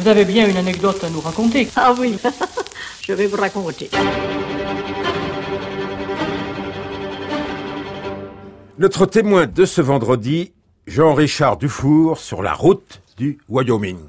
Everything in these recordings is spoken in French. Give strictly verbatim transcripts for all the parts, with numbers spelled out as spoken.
Vous avez bien une anecdote à nous raconter. Ah oui, je vais vous raconter. Notre témoin de ce vendredi, Jean-Richard Dufour, sur la route du Wyoming.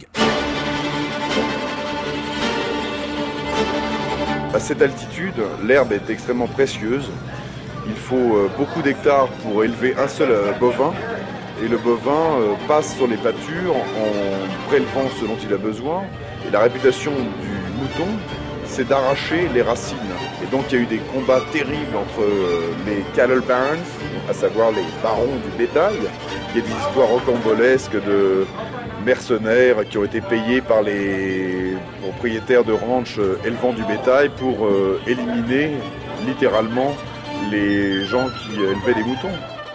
À cette altitude, l'herbe est extrêmement précieuse. Il faut beaucoup d'hectares pour élever un seul bovin. Et le bovin passe sur les pâtures en prélevant ce dont il a besoin. Et la réputation du mouton, c'est d'arracher les racines. Et donc il y a eu des combats terribles entre les cattle barons, à savoir les barons du bétail. Il y a des histoires rocambolesques de mercenaires qui ont été payés par les propriétaires de ranch élevant du bétail pour éliminer littéralement les gens qui élevaient des moutons.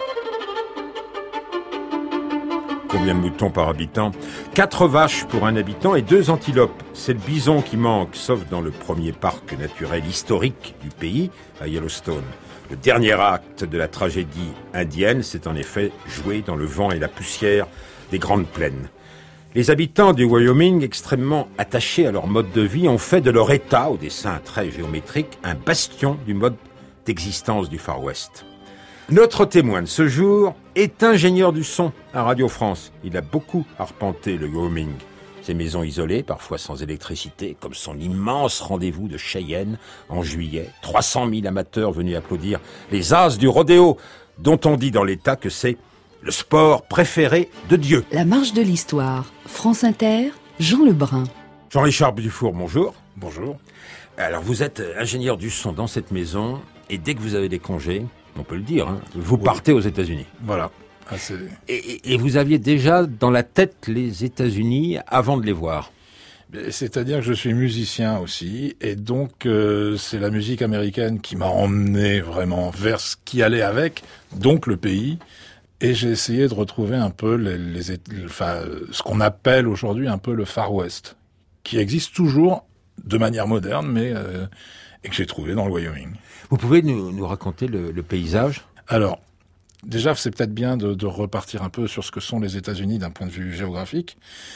Combien de moutons par habitant? Quatre vaches pour un habitant et deux antilopes. C'est le bison qui manque, sauf dans le premier parc naturel historique du pays, à Yellowstone. Le dernier acte de la tragédie indienne s'est en effet joué dans le vent et la poussière des grandes plaines. Les habitants du Wyoming, extrêmement attachés à leur mode de vie, ont fait de leur État, au dessin très géométrique, un bastion du mode d'existence du Far West. Notre témoin de ce jour est ingénieur du son à Radio France. Il a beaucoup arpenté le Wyoming. Ses maisons isolées, parfois sans électricité, comme son immense rendez-vous de Cheyenne en juillet. trois cent mille amateurs venus applaudir les as du rodéo, dont on dit dans l'État que c'est le sport préféré de Dieu. La marche de l'histoire. France Inter, Jean Lebrun. Jean-Richard Dufour, bonjour. Bonjour. Alors, vous êtes ingénieur du son dans cette maison, et dès que vous avez des congés, on peut le dire, hein, vous oui. partez aux États-Unis. Voilà. Ah, c'est... Et, et vous aviez déjà dans la tête les États-Unis avant de les voir. C'est-à-dire que je suis musicien aussi, et donc euh, c'est la musique américaine qui m'a emmené vraiment vers ce qui allait avec, donc le pays. Et j'ai essayé de retrouver un peu les, les, enfin, ce qu'on appelle aujourd'hui un peu le Far West, qui existe toujours de manière moderne, mais euh, et que j'ai trouvé dans le Wyoming. Vous pouvez nous, nous raconter le, le paysage ? Alors, déjà, c'est peut-être bien de, de repartir un peu sur ce que sont les États-Unis d'un point de vue géographique.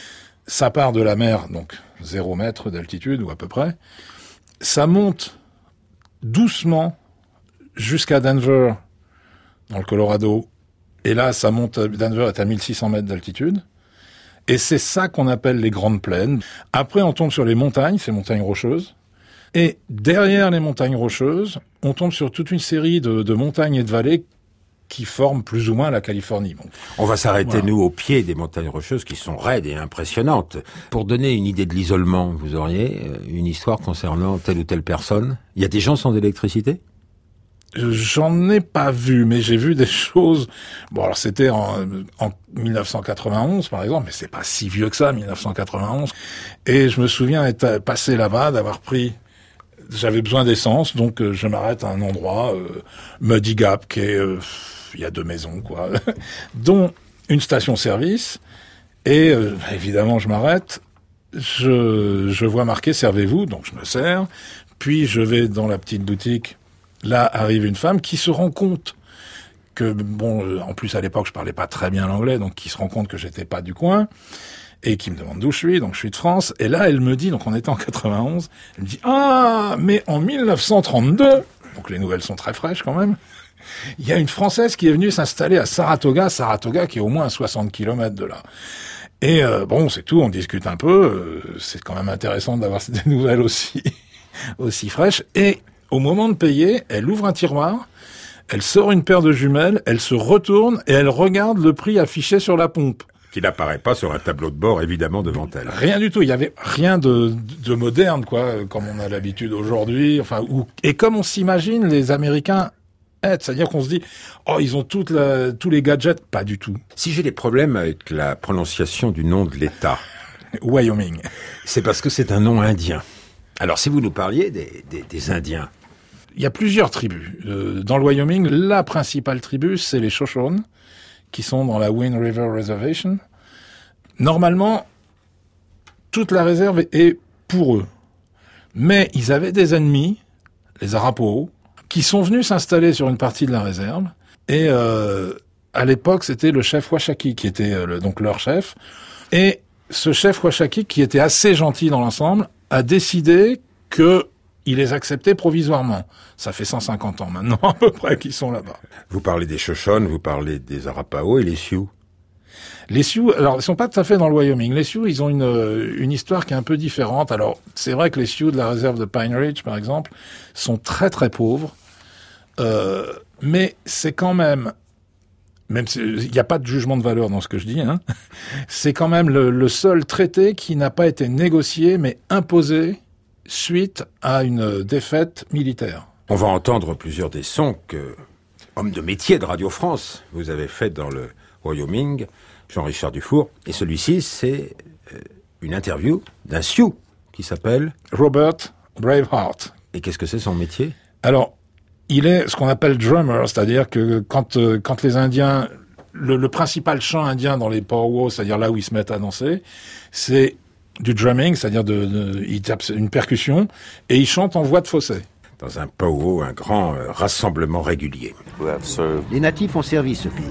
Ça part de la mer, donc zéro mètre d'altitude, ou à peu près. Ça monte doucement jusqu'à Denver, dans le Colorado. Et là, ça monte, Denver est à mille six cents mètres d'altitude. Et c'est ça qu'on appelle les grandes plaines. Après, on tombe sur les montagnes, ces montagnes rocheuses. Et derrière les montagnes rocheuses, on tombe sur toute une série de, de montagnes et de vallées qui forment plus ou moins la Californie. Bon. On va s'arrêter, voilà. nous, au pied des montagnes rocheuses qui sont raides et impressionnantes. Pour donner une idée de l'isolement, vous auriez une histoire concernant telle ou telle personne? Il y a des gens sans électricité? J'en ai pas vu, mais j'ai vu des choses. Bon, alors c'était en, en dix-neuf cent quatre-vingt-onze, par exemple, mais c'est pas si vieux que ça, dix-neuf cent quatre-vingt-onze. Et je me souviens être passé là-bas, d'avoir pris... J'avais besoin d'essence, donc euh, je m'arrête à un endroit, euh, Muddy Gap, qui est... Euh, il y a deux maisons, quoi, dont une station-service. Et euh, évidemment, je m'arrête. Je, je vois marqué « Servez-vous », donc je me sers. Puis je vais dans la petite boutique. Là arrive une femme qui se rend compte que, bon, en plus à l'époque je parlais pas très bien l'anglais, donc qui se rend compte que j'étais pas du coin, et qui me demande d'où je suis, donc je suis de France, et là elle me dit, donc on était en quatre-vingt-onze, elle me dit « Ah, mais en dix-neuf cent trente-deux », donc les nouvelles sont très fraîches quand même, il y a une Française qui est venue s'installer à Saratoga, Saratoga qui est au moins à soixante kilomètres de là. Et euh, bon, c'est tout, on discute un peu, euh, c'est quand même intéressant d'avoir des nouvelles aussi, aussi fraîches, et... Au moment de payer, elle ouvre un tiroir, elle sort une paire de jumelles, elle se retourne et elle regarde le prix affiché sur la pompe. Qui n'apparaît pas sur un tableau de bord, évidemment, devant elle. Rien du tout. Il y avait rien de, de moderne, quoi, comme on a l'habitude aujourd'hui. Enfin, ou, et comme on s'imagine les Américains être. C'est-à-dire qu'on se dit, oh, ils ont toute la, tous les gadgets. Pas du tout. Si j'ai des problèmes avec la prononciation du nom de l'État. Wyoming. C'est parce que c'est un nom indien. Alors, si vous nous parliez des, des, des Indiens. Il y a plusieurs tribus. Euh, dans le Wyoming, la principale tribu, c'est les Shoshones, qui sont dans la Wind River Reservation. Normalement, toute la réserve est pour eux. Mais ils avaient des ennemis, les Arapaho, qui sont venus s'installer sur une partie de la réserve. Et euh, à l'époque, c'était le chef Washakie qui était euh, le, donc leur chef. Et ce chef Ouachaki, qui était assez gentil dans l'ensemble, a décidé que il les acceptait provisoirement. Ça fait cent cinquante ans maintenant, à peu près, qu'ils sont là-bas. Vous parlez des Shoshones, vous parlez des Arapaho et les Sioux. Les Sioux, alors, ils sont pas tout à fait dans le Wyoming. Les Sioux, ils ont une, une histoire qui est un peu différente. Alors, c'est vrai que les Sioux de la réserve de Pine Ridge, par exemple, sont très très pauvres. Euh, mais c'est quand même, même il n'y a pas de jugement de valeur dans ce que je dis, hein, c'est quand même le, le seul traité qui n'a pas été négocié, mais imposé suite à une défaite militaire. On va entendre plusieurs des sons que, homme de métier de Radio France, vous avez fait dans le Wyoming, Jean-Richard Dufour. Et celui-ci, c'est une interview d'un Sioux qui s'appelle Robert Braveheart. Et qu'est-ce que c'est son métier? Alors, il est ce qu'on appelle drummer, c'est-à-dire que quand euh, quand les Indiens, le, le principal chant indien dans les powwows, c'est-à-dire là où ils se mettent à danser, c'est du drumming, c'est-à-dire de, de ils tapent une percussion et ils chantent en voix de fausset. Dans un powwow, un grand euh, rassemblement régulier. Les natifs ont servi ce pays.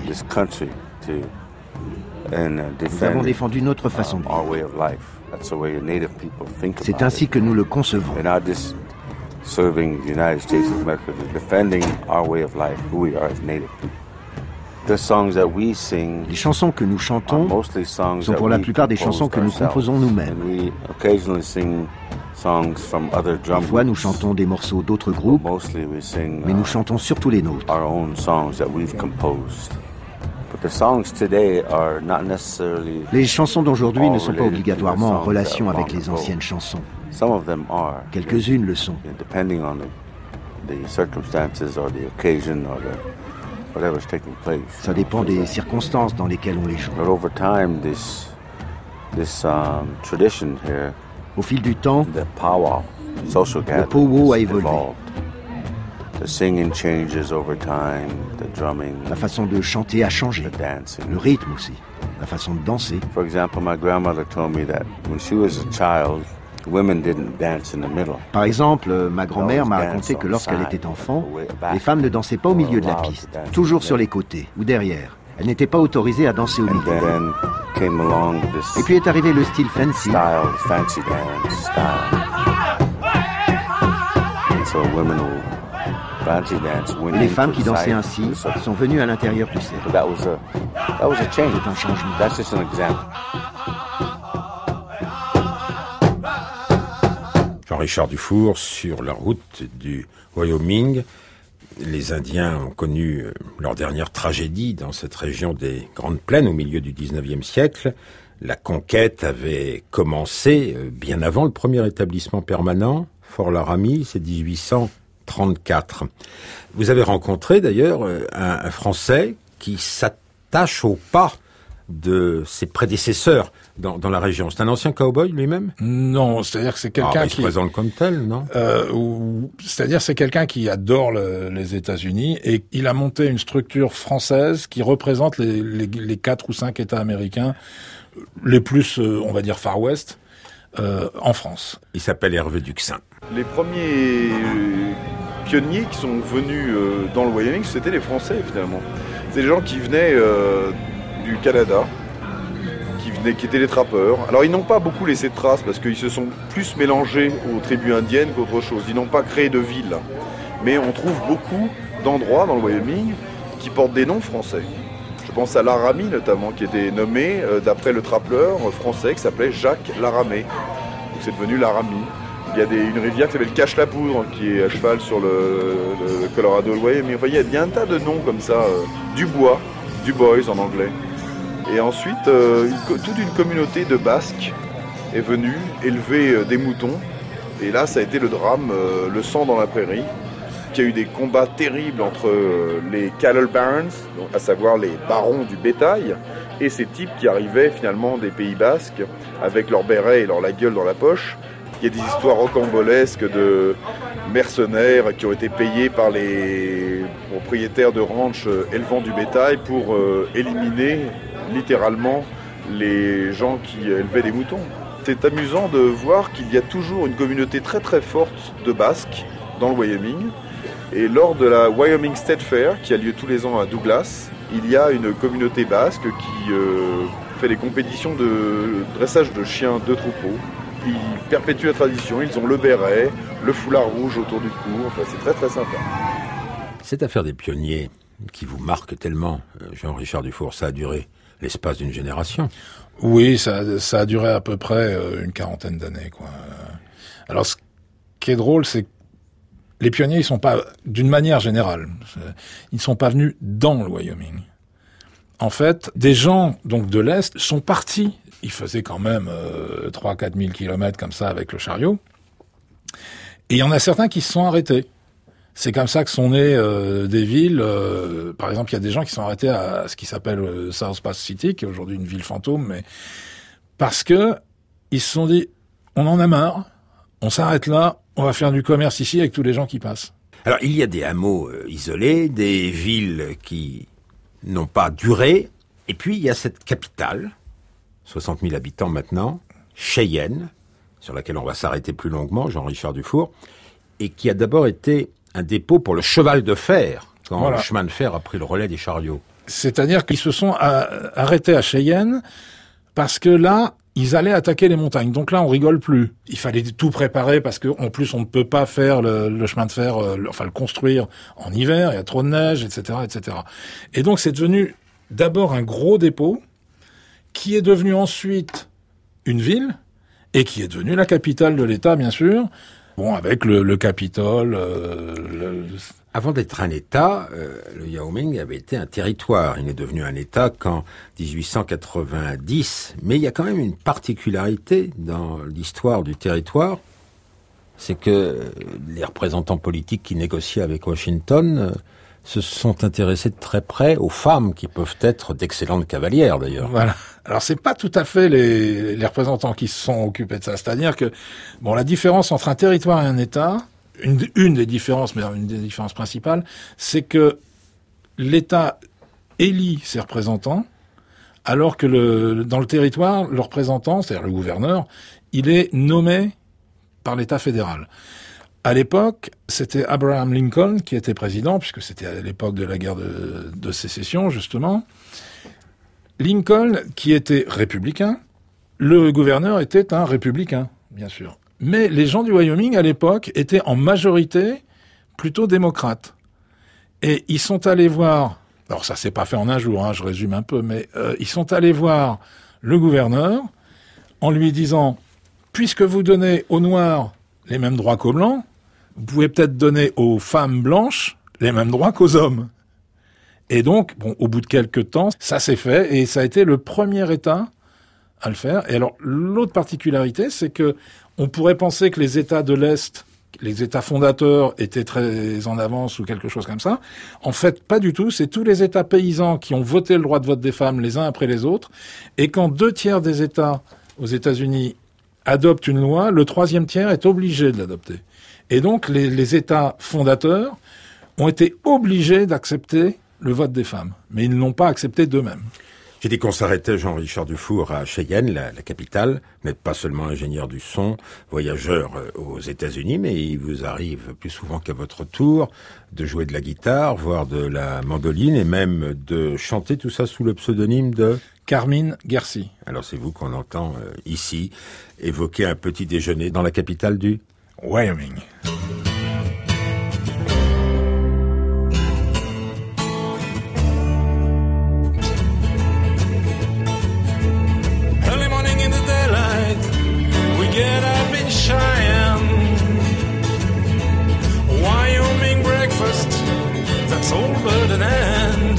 Nous avons défendu notre façon de vivre. C'est ainsi que nous le concevons. Serving the United States of America, defending our way of life, who we are as native people. The songs that we sing, les chansons que nous chantons sont pour la plupart des chansons que nous composons nous-mêmes. We occasionally sing songs from other drum Des fois, nous chantons des morceaux d'autres groupes, mostly we sing, mais nous chantons surtout les nôtres. Our own songs that we've composed. But the songs today are not necessarily les chansons d'aujourd'hui ne sont pas obligatoirement en relation avec les anciennes chansons. Some of them are. Quelques-unes le sont. Depending on the, the circumstances or the occasion or the whatever's taking place. Ça dépend des circonstances dans lesquelles on les joue. But over time, this this um, tradition here, au fil du temps, the powwow, social gathering, le powwow a évolué. The singing changes over time, the drumming. La façon de chanter a changé. The dancing. Le rythme aussi. La façon de danser. For example, my grandmother told me that when she was a child, women didn't dance in the middle. Par exemple, ma grand-mère m'a raconté que lorsqu'elle était enfant, les femmes ne dansaient pas au milieu de la piste, toujours sur les côtés ou derrière. Elles n'étaient pas autorisées à danser au milieu. Et puis est arrivé le style fancy. Style, fancy dance style. And so women will fancy dance. Et les femmes qui dansaient ainsi sont venues à l'intérieur du cercle. That was a that was a change. C'est un changement. That's just an example. Jean-Richard Dufour, sur la route du Wyoming. Les Indiens ont connu leur dernière tragédie dans cette région des Grandes Plaines au milieu du dix-neuvième siècle. La conquête avait commencé bien avant le premier établissement permanent, Fort Laramie, c'est dix-huit cent trente-quatre. Vous avez rencontré d'ailleurs un, un Français qui s'attache au pas de ses prédécesseurs dans, dans la région. C'est un ancien cow-boy lui-même? Non, c'est-à-dire que c'est quelqu'un ah, bah, il qui... se présente comme tel, non euh, ou, C'est-à-dire c'est quelqu'un qui adore le, les États-Unis et il a monté une structure française qui représente les, les, les quatre ou cinq États américains les plus, euh, on va dire, Far West, euh, en France. Il s'appelle Hervé Duxin. Les premiers pionniers qui sont venus euh, dans le Wyoming, c'était les Français, finalement. C'est des gens qui venaient... Euh, du Canada, qui, venaient, qui étaient des trappeurs. Alors ils n'ont pas beaucoup laissé de traces parce qu'ils se sont plus mélangés aux tribus indiennes qu'autre chose. Ils n'ont pas créé de ville. Mais on trouve beaucoup d'endroits dans le Wyoming qui portent des noms français. Je pense à Laramie notamment, qui était nommé euh, d'après le trappeur français qui s'appelait Jacques Laramé. Donc c'est devenu Laramie. Il y a des, une rivière qui s'appelle Cache-la-Poudre, qui est à cheval sur le, le, le Colorado, le Wyoming. Enfin, il y a, il y a un tas de noms comme ça. Euh, Dubois, Dubois en anglais. Et ensuite, euh, une, toute une communauté de Basques est venue élever euh, des moutons. Et là, ça a été le drame, euh, le sang dans la prairie, qui a eu des combats terribles entre euh, les cattle barons, donc, à savoir les barons du bétail, et ces types qui arrivaient finalement des Pays Basques, avec leur béret et leur la gueule dans la poche. Il y a des histoires rocambolesques de mercenaires qui ont été payés par les propriétaires de ranch élevant du bétail pour euh, éliminer littéralement les gens qui élevaient des moutons. C'est amusant de voir qu'il y a toujours une communauté très très forte de Basques dans le Wyoming. Et lors de la Wyoming State Fair, qui a lieu tous les ans à Douglas, il y a une communauté basque qui euh, fait des compétitions de dressage de chiens de troupeau. Ils perpétuent la tradition, ils ont le béret, le foulard rouge autour du cou, enfin c'est très très sympa. Cette affaire des pionniers qui vous marque tellement, Jean-Richard Dufour, ça a duré l'espace d'une génération. Oui, ça, ça a duré à peu près une quarantaine d'années, quoi. Alors, ce qui est drôle, c'est que les pionniers, ils sont pas, d'une manière générale, ils ne sont pas venus dans le Wyoming. En fait, des gens, donc, de l'Est, sont partis. Ils faisaient quand même euh, trois à quatre mille kilomètres comme ça avec le chariot. Et il y en a certains qui se sont arrêtés. C'est comme ça que sont nées euh, des villes. Euh, par exemple, il y a des gens qui sont arrêtés à ce qui s'appelle euh, South Pass City, qui est aujourd'hui une ville fantôme, mais parce que ils se sont dit, on en a marre, on s'arrête là, on va faire du commerce ici avec tous les gens qui passent. Alors, il y a des hameaux euh, isolés, des villes qui n'ont pas duré, et puis il y a cette capitale, soixante mille habitants maintenant, Cheyenne, sur laquelle on va s'arrêter plus longuement, Jean-Richard Dufour, et qui a d'abord été un dépôt pour le cheval de fer, quand voilà. Le chemin de fer a pris le relais des chariots. C'est-à-dire qu'ils se sont à, arrêtés à Cheyenne parce que là, ils allaient attaquer les montagnes. Donc là, on rigole plus. Il fallait tout préparer parce que, en plus, on ne peut pas faire le, le chemin de fer, euh, le, enfin le construire en hiver. Il y a trop de neige, et cetera, et cetera. Et donc, c'est devenu d'abord un gros dépôt qui est devenu ensuite une ville et qui est devenue la capitale de l'État, bien sûr. Bon, avec le, le Capitole. Euh, le... Avant d'être un État, euh, le Wyoming avait été un territoire. Il est devenu un État qu'en dix-huit cent quatre-vingt-dix. Mais il y a quand même une particularité dans l'histoire du territoire, c'est que les représentants politiques qui négociaient avec Washington euh, se sont intéressés de très près aux femmes qui peuvent être d'excellentes cavalières, d'ailleurs. Voilà. Alors, c'est pas tout à fait les, les représentants qui se sont occupés de ça. C'est-à-dire que, bon, la différence entre un territoire et un État, une, une des différences, mais une des différences principales, c'est que l'État élit ses représentants, alors que le, dans le territoire, le représentant, c'est-à-dire le gouverneur, il est nommé par l'État fédéral. À l'époque, c'était Abraham Lincoln qui était président, puisque c'était à l'époque de la guerre de, de sécession, justement. Lincoln, qui était républicain, le gouverneur était un républicain, bien sûr. Mais les gens du Wyoming, à l'époque, étaient en majorité plutôt démocrates. Et ils sont allés voir, alors ça s'est pas fait en un jour, hein, je résume un peu, mais euh, ils sont allés voir le gouverneur en lui disant, puisque vous donnez aux Noirs les mêmes droits qu'aux Blancs, vous pouvez peut-être donner aux femmes blanches les mêmes droits qu'aux hommes. Et donc, bon, au bout de quelques temps, ça s'est fait, et ça a été le premier État à le faire. Et alors, l'autre particularité, c'est que on pourrait penser que les États de l'Est, les États fondateurs, étaient très en avance ou quelque chose comme ça. En fait, pas du tout. C'est tous les États paysans qui ont voté le droit de vote des femmes les uns après les autres. Et quand deux tiers des États aux États-Unis adoptent une loi, le troisième tiers est obligé de l'adopter. Et donc, les, les États fondateurs ont été obligés d'accepter le vote des femmes. Mais ils ne l'ont pas accepté d'eux-mêmes. J'ai dit qu'on s'arrêtait, Jean-Richard Dufour, à Cheyenne, la, la capitale. Vous n'êtes pas seulement ingénieur du son, voyageur aux États-Unis, mais il vous arrive plus souvent qu'à votre tour de jouer de la guitare, voire de la mandoline, et même de chanter tout ça sous le pseudonyme de... Carmine Guerci. Alors c'est vous qu'on entend euh, ici évoquer un petit déjeuner dans la capitale du... Wyoming. Early morning in the daylight, we get up in Cheyenne. Wyoming breakfast, that's all but an end.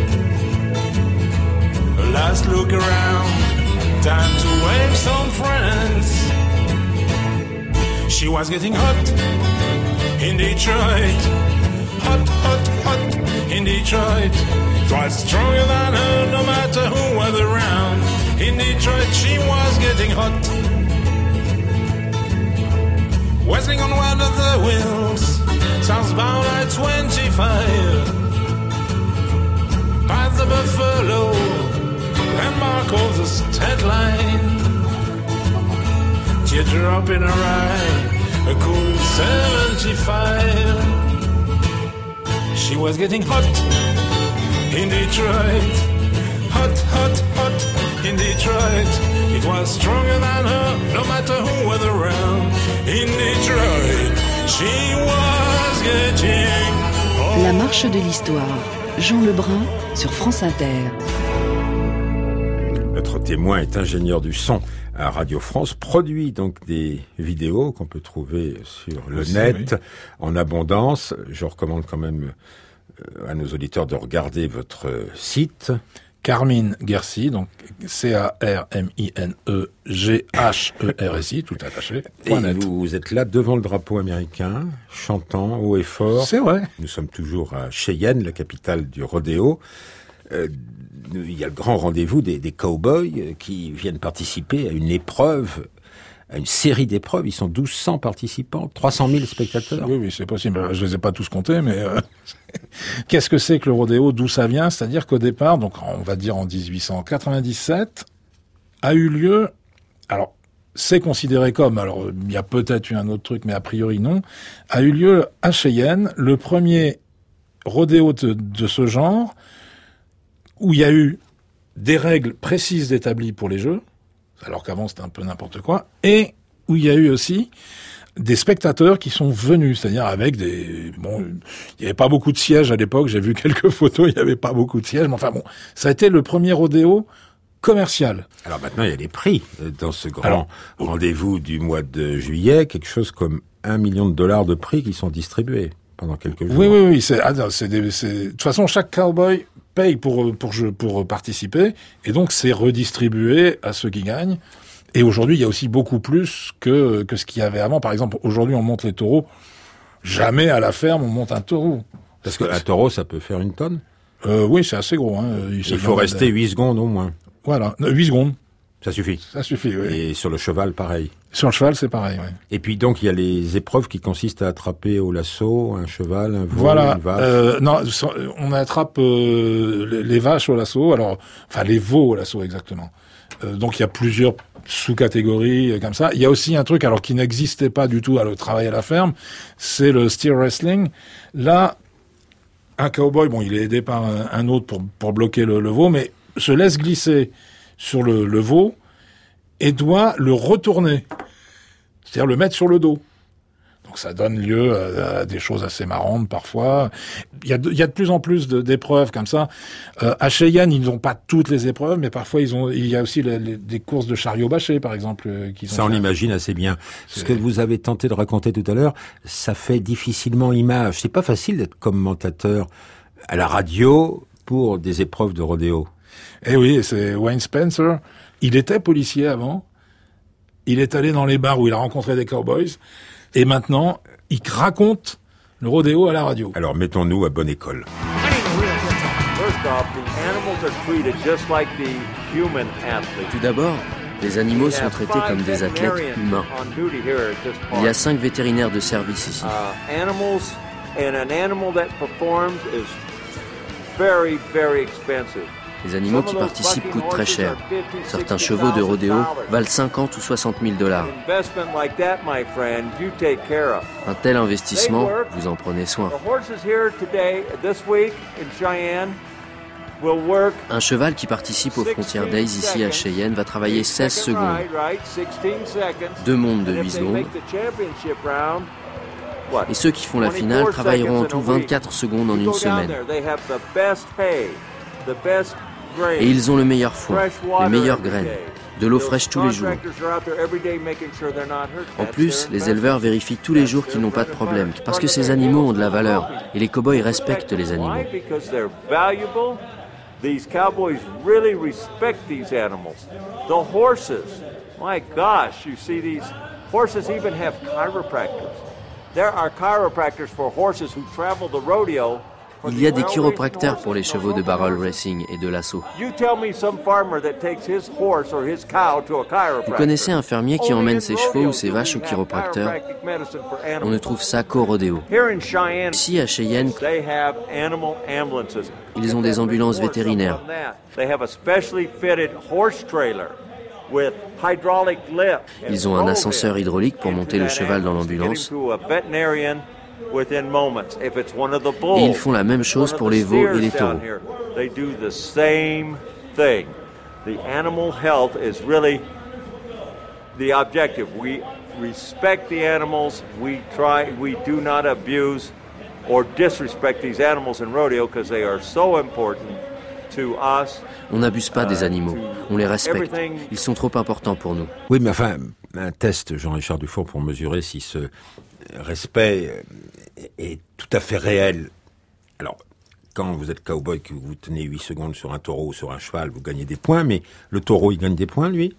A last look around, time to wave some friends. She was getting hot in Detroit, hot, hot, hot in Detroit. It was stronger than her, no matter who was around. In Detroit, she was getting hot. Whistling on one of the wheels, southbound I twenty-five. Past the Buffalo, landmark of the state line. Teardrop in her eye, a cool seventy-five. She was getting hot in Detroit, hot, hot, hot in Detroit. It was stronger than her, no matter who was around. In Detroit, she was getting old. La marche de l'histoire. Jean Lebrun sur France Inter. Notre témoin est ingénieur du son à Radio France, produit donc des vidéos qu'on peut trouver sur le Aussi, net oui. en abondance. Je recommande quand même à nos auditeurs de regarder votre site. Carmine Gersi, donc C A R M I N E G H E R S I, tout attaché. Et vous, vous êtes là devant le drapeau américain, chantant haut et fort. C'est vrai. Nous sommes toujours à Cheyenne, la capitale du rodéo. Euh, il y a le grand rendez-vous des, des cow-boys qui viennent participer à une épreuve, à une série d'épreuves. Ils sont douze cents participants, trois cent mille spectateurs. Oui, oui, c'est possible. Je les ai pas tous comptés, mais euh, qu'est-ce que c'est que le rodéo? D'où ça vient? C'est-à-dire qu'au départ, donc on va dire en dix-huit cent quatre-vingt-dix-sept, a eu lieu. Alors, c'est considéré comme. Alors, il y a peut-être eu un autre truc, mais a priori non. A eu lieu à Cheyenne le premier rodéo de, de ce genre, où il y a eu des règles précises établies pour les jeux, alors qu'avant c'était un peu n'importe quoi, et où il y a eu aussi des spectateurs qui sont venus, c'est-à-dire avec des... Bon, il n'y avait pas beaucoup de sièges à l'époque, j'ai vu quelques photos, il n'y avait pas beaucoup de sièges, mais enfin bon, ça a été le premier rodéo commercial. Alors maintenant, il y a des prix dans ce grand alors, rendez-vous du mois de juillet, quelque chose comme un million de dollars de prix qui sont distribués pendant quelques jours. Oui, oui, oui, c'est, ah, c'est, des, c'est... de toute façon, chaque cowboy paye pour pour pour participer et donc c'est redistribué à ceux qui gagnent. Et aujourd'hui, il y a aussi beaucoup plus que que ce qu'il y avait avant. Par exemple, aujourd'hui, on monte les taureaux. Jamais à la ferme on monte un taureau. Parce qu'un taureau, ça peut faire une tonne. Euh, oui, c'est assez gros. Hein. Il, il faut rester huit secondes au moins. Voilà, huit secondes. Ça suffit. Ça suffit, oui. Et sur le cheval, pareil. Sur le cheval, c'est pareil, oui. Et puis donc, il y a les épreuves qui consistent à attraper au lasso un cheval, un veau, voilà. une vache. Euh, non, on attrape euh, les, les vaches au lasso, alors, enfin les veaux au lasso exactement. Euh, donc il y a plusieurs sous-catégories comme ça. Il y a aussi un truc, alors qui n'existait pas du tout à le travail à la ferme, c'est le steer wrestling. Là, un cowboy, bon, il est aidé par un, un autre pour pour bloquer le, le veau, mais se laisse glisser sur le, le veau et doit le retourner, c'est-à-dire le mettre sur le dos. Donc ça donne lieu à, à des choses assez marrantes parfois. Il y a de, il y a de plus en plus de, d'épreuves comme ça. Euh, à Cheyenne, ils n'ont pas toutes les épreuves, mais parfois ils ont. Il y a aussi les, les, des courses de chariot bâché, par exemple. Euh, qui sont ça, on l'imagine assez bien. C'est... Ce que vous avez tenté de raconter tout à l'heure, ça fait difficilement image. C'est pas facile d'être commentateur à la radio pour des épreuves de rodéo. Eh oui, c'est Wayne Spencer. Il était policier avant. Il est allé dans les bars où il a rencontré des cowboys. Et maintenant, il raconte le rodéo à la radio. Alors, mettons-nous à bonne école. Tout d'abord, les animaux sont traités comme des athlètes humains. Il y a cinq vétérinaires de service ici. Les animaux qui participent coûtent très cher. Certains chevaux de rodéo valent cinquante ou soixante mille dollars. Un tel investissement, vous en prenez soin. Un cheval qui participe aux Frontier Days ici à Cheyenne va travailler seize secondes. Deux mondes de huit secondes. Et ceux qui font la finale travailleront en tout vingt-quatre secondes en une semaine. Et ils ont le meilleur foin, les meilleures graines, de l'eau fraîche tous les jours. En plus, les éleveurs vérifient tous les jours qu'ils n'ont pas de problème, parce que ces animaux ont de la valeur, et les cow-boys respectent les animaux. These cowboys really respect these animals. The horses, my gosh, you see these horses even have chiropractors. There are chiropractors for horses who travel the rodeo. Il y a des chiropracteurs pour les chevaux de barrel racing et de lasso. Vous connaissez un fermier qui emmène ses chevaux ou ses vaches au chiropracteur? On ne trouve ça qu'au rodéo. Ici, à Cheyenne, ils ont des ambulances vétérinaires. Ils ont un ascenseur hydraulique pour monter le cheval dans l'ambulance. Et ils font la même chose pour les veaux et les taureaux. The animal health is really the objective. We respect the animals. We try, we do not abuse or disrespect these animals in rodeo because they are so important to us. On n'abuse pas des animaux, on les respecte. Ils sont trop importants pour nous. Oui, mais enfin, un test, Jean-Richard Dufour, pour mesurer si ce respect est tout à fait réel. Alors, quand vous êtes cow-boy, que vous tenez huit secondes sur un taureau ou sur un cheval, vous gagnez des points, mais le taureau, il gagne des points, lui?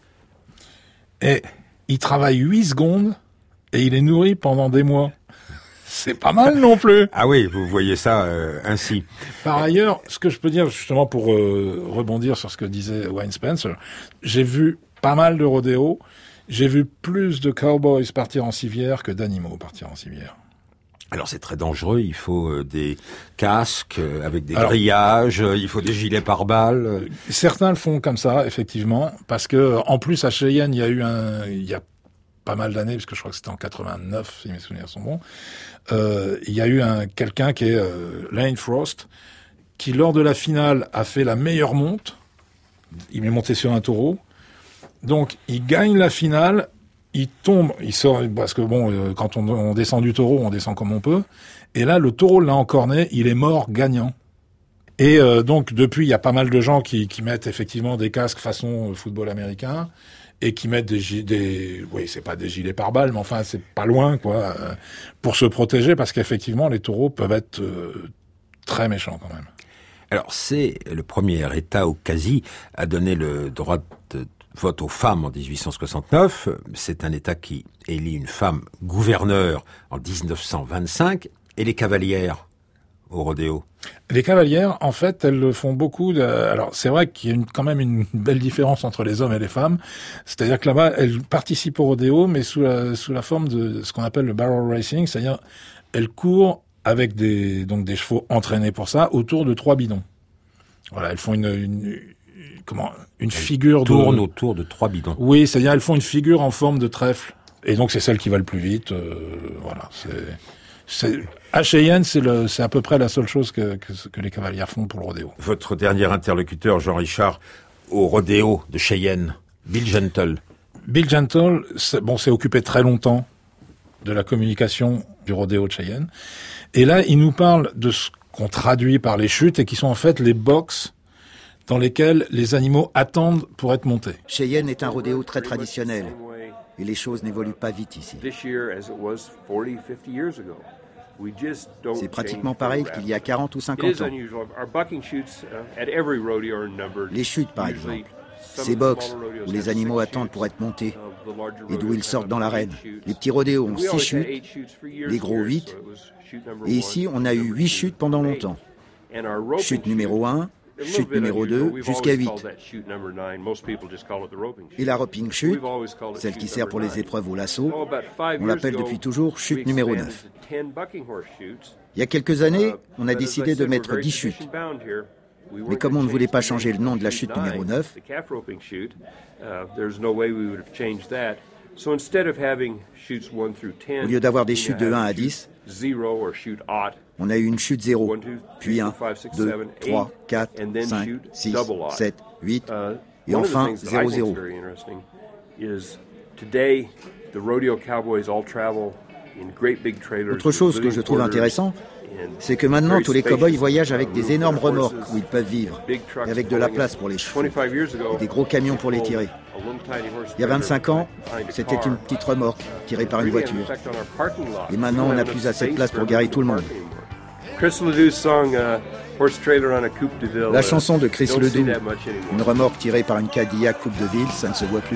Et il travaille huit secondes et il est nourri pendant des mois. C'est pas mal non plus. Ah oui, vous voyez ça euh, ainsi. Par ailleurs, ce que je peux dire justement pour euh, rebondir sur ce que disait Wayne Spencer, j'ai vu pas mal de rodéos, j'ai vu plus de cowboys partir en civière que d'animaux partir en civière. Alors c'est très dangereux, il faut euh, des casques euh, avec des Alors, grillages, euh, il faut des gilets pare-balles. Euh. Certains le font comme ça, effectivement, parce que en plus à Cheyenne, il y a eu un, il y a pas mal d'années, parce que je crois que c'était en quatre-vingt-neuf, si mes souvenirs sont bons, euh, il y a eu un quelqu'un qui est euh, Lane Frost, qui lors de la finale a fait la meilleure monte. Il est monté sur un taureau, donc il gagne la finale. Il tombe, il sort, parce que bon, euh, quand on, on descend du taureau, on descend comme on peut. Et là, le taureau l'a encorné, il est mort gagnant. Et euh, donc, depuis, il y a pas mal de gens qui, qui mettent effectivement des casques façon football américain et qui mettent des, des oui, c'est pas des gilets pare-balles, mais enfin, c'est pas loin, quoi, euh, pour se protéger, parce qu'effectivement, les taureaux peuvent être euh, très méchants quand même. Alors, c'est le premier État au quasi à donner le droit de vote aux femmes en dix-huit cent soixante-neuf. C'est un État qui élit une femme gouverneure en dix-neuf cent vingt-cinq. Et les cavalières au rodéo? Les cavalières, en fait, elles font beaucoup de... Alors, c'est vrai qu'il y a une, quand même une belle différence entre les hommes et les femmes. C'est-à-dire que là-bas, elles participent au rodéo, mais sous la, sous la forme de ce qu'on appelle le barrel racing. C'est-à-dire, elles courent avec des, donc des chevaux entraînés pour ça, autour de trois bidons. Voilà, elles font une... une comment une elles figure tournent de... autour de trois bidons. Oui, c'est-à-dire elles font une figure en forme de trèfle. Et donc c'est celle qui va le plus vite. Euh, voilà, c'est, c'est à Cheyenne, c'est le, c'est à peu près la seule chose que, que que les cavalières font pour le rodéo. Votre dernier interlocuteur, Jean-Richard, au rodéo de Cheyenne, Bill Gentle. Bill Gentle, c'est, bon, s'est occupé très longtemps de la communication du rodéo de Cheyenne. Et là, il nous parle de ce qu'on traduit par les chutes et qui sont en fait les boxes dans lesquels les animaux attendent pour être montés. Cheyenne est un rodéo très traditionnel et les choses n'évoluent pas vite ici. C'est pratiquement pareil qu'il y a quarante ou cinquante ans. Les chutes, par exemple, ces boxes où les animaux attendent pour être montés et d'où ils sortent dans l'arène. Les petits rodéos ont six chutes, les gros huit, et ici on a eu huit chutes pendant longtemps. Chute numéro un, chute numéro deux, jusqu'à huit. Et la roping chute, celle qui sert pour les épreuves au lasso, on l'appelle depuis toujours chute numéro neuf. Il y a quelques années, on a décidé de mettre dix chutes. Mais comme on ne voulait pas changer le nom de la chute numéro neuf, au lieu d'avoir des chutes de un à dix, on a eu une chute zéro, puis un, deux, trois, quatre, cinq, six, sept, huit, et enfin zéro zéro. Autre chose que je trouve intéressant, c'est que maintenant tous les cow-boys voyagent avec des énormes remorques où ils peuvent vivre, et avec de la place pour les chevaux, et des gros camions pour les tirer. Il y a vingt-cinq ans, c'était une petite remorque tirée par une voiture. Et maintenant, on n'a plus assez de place pour garer tout le monde. La chanson de Chris Ledoux, une remorque tirée par une Cadillac Coupe de Ville, ça ne se voit plus.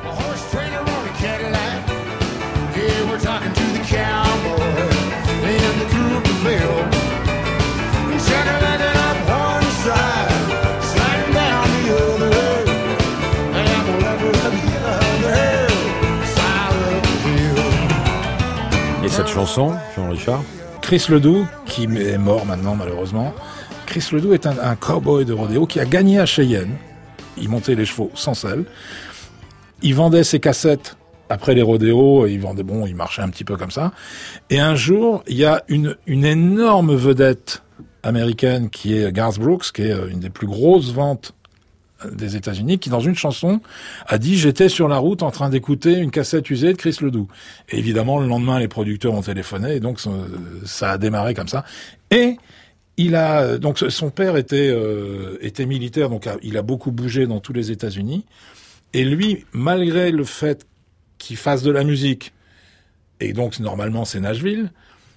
Et cette chanson, Jean-Richard? Chris Ledoux, qui est mort maintenant malheureusement. Chris Ledoux est un, un cow-boy de rodéo qui a gagné à Cheyenne. Il montait les chevaux sans selle. Il vendait ses cassettes après les rodéos. Il vendait, bon, il marchait un petit peu comme ça. Et un jour, il y a une, une énorme vedette américaine qui est Garth Brooks, qui est une des plus grosses ventes des États-Unis, qui dans une chanson a dit « J'étais sur la route en train d'écouter une cassette usée de Chris Ledoux ». Et évidemment, le lendemain, les producteurs ont téléphoné, et donc ça a démarré comme ça. Et il a donc son père était euh, était militaire, donc il a beaucoup bougé dans tous les États-Unis. Et lui, malgré le fait qu'il fasse de la musique, et donc normalement c'est Nashville,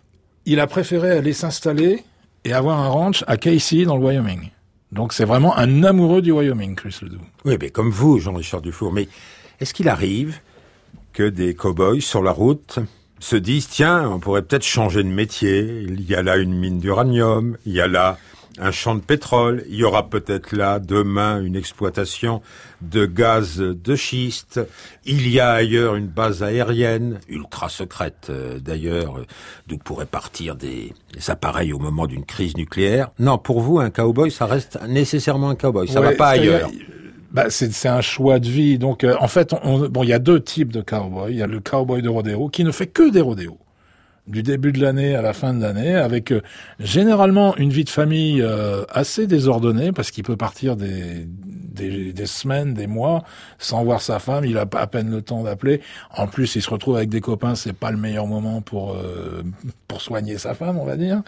il a préféré aller s'installer et avoir un ranch à Casey dans le Wyoming. Donc c'est vraiment un amoureux du Wyoming, Chris Ledoux. Oui, mais comme vous, Jean-Richard Dufour. Mais est-ce qu'il arrive que des cow-boys sur la route se disent, tiens, on pourrait peut-être changer de métier. Il y a là une mine d'uranium, il y a là un champ de pétrole, il y aura peut-être là demain une exploitation de gaz de schiste, il y a ailleurs une base aérienne, ultra secrète euh, d'ailleurs, euh, d'où pourraient partir des, des appareils au moment d'une crise nucléaire. Non, pour vous, un cowboy, ça reste nécessairement un cowboy, ça ouais, va pas ailleurs. Bah, c'est, c'est un choix de vie. Donc, euh, en fait, on, bon, il y a deux types de cowboys. Il y a le cowboy de rodéo qui ne fait que des rodéos, du début de l'année à la fin de l'année, avec euh, généralement une vie de famille euh, assez désordonnée, parce qu'il peut partir des, des, des semaines, des mois, sans voir sa femme. Il a à peine le temps d'appeler. En plus, il se retrouve avec des copains. C'est pas le meilleur moment pour euh, pour soigner sa femme, on va dire.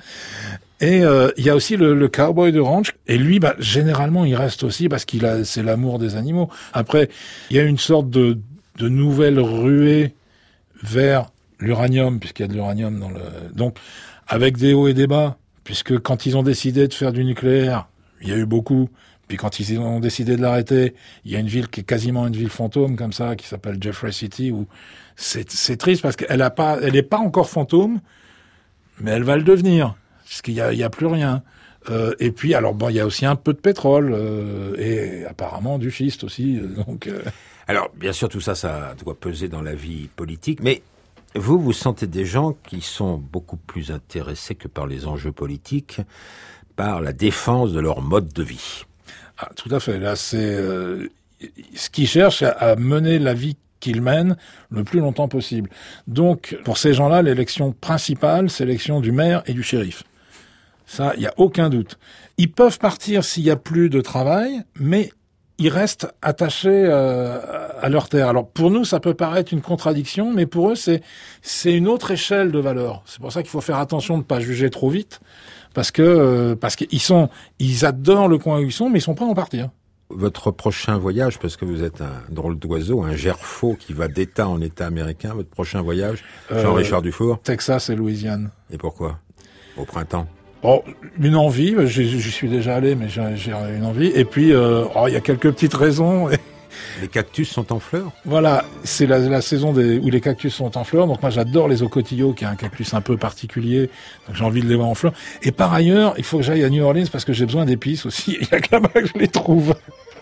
Et euh, il y a aussi le, le cowboy de ranch. Et lui, bah, généralement, il reste aussi parce qu'il a, c'est l'amour des animaux. Après, il y a une sorte de, de nouvelle ruée vers l'uranium, puisqu'il y a de l'uranium dans le... Donc, avec des hauts et des bas, puisque quand ils ont décidé de faire du nucléaire, il y a eu beaucoup. Puis quand ils ont décidé de l'arrêter, il y a une ville qui est quasiment une ville fantôme, comme ça, qui s'appelle Jeffrey City, où c'est, c'est triste parce qu'elle a pas, elle est pas encore fantôme, mais elle va le devenir. Parce qu'il y a, il y a plus rien. Euh, et puis, alors bon, il y a aussi un peu de pétrole euh, et apparemment du schiste aussi. Donc, euh... alors, bien sûr, tout ça, ça doit peser dans la vie politique. Mais vous, vous sentez des gens qui sont beaucoup plus intéressés que par les enjeux politiques, par la défense de leur mode de vie. Ah, tout à fait. Là, c'est euh, ce qu'ils cherchent à, à mener la vie qu'ils mènent le plus longtemps possible. Donc, pour ces gens-là, l'élection principale, c'est l'élection du maire et du shérif. Ça, il n'y a aucun doute. Ils peuvent partir s'il n'y a plus de travail, mais ils restent attachés euh, à leur terre. Alors, pour nous, ça peut paraître une contradiction, mais pour eux, c'est c'est une autre échelle de valeur. C'est pour ça qu'il faut faire attention de ne pas juger trop vite, parce que euh, parce qu'ils sont, ils adorent le coin où ils sont, mais ils sont prêts à en partir. Votre prochain voyage, parce que vous êtes un drôle d'oiseau, un gerfaut qui va d'État en État américain, votre prochain voyage, Jean-Richard euh, Dufour? Texas et Louisiane. Et pourquoi? Au printemps? Oh, une envie, j'y, j'y suis déjà allé, mais j'ai, j'ai une envie. Et puis, euh, oh, il y a quelques petites raisons. Les cactus sont en fleurs? Voilà, c'est la, la saison des, où les cactus sont en fleurs. Donc moi, j'adore les ocotillos, qui est un cactus un peu particulier. Donc j'ai envie de les voir en fleurs. Et par ailleurs, il faut que j'aille à New Orleans parce que j'ai besoin d'épices aussi. Il y a que là-bas que je les trouve.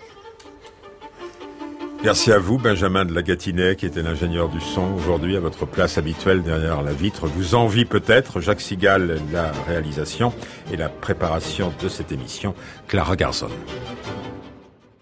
Merci à vous, Benjamin de La Gâtinais, qui était l'ingénieur du son, aujourd'hui à votre place habituelle derrière la vitre. Vous envie peut-être, Jacques Sigal, la réalisation et la préparation de cette émission, Clara Garson.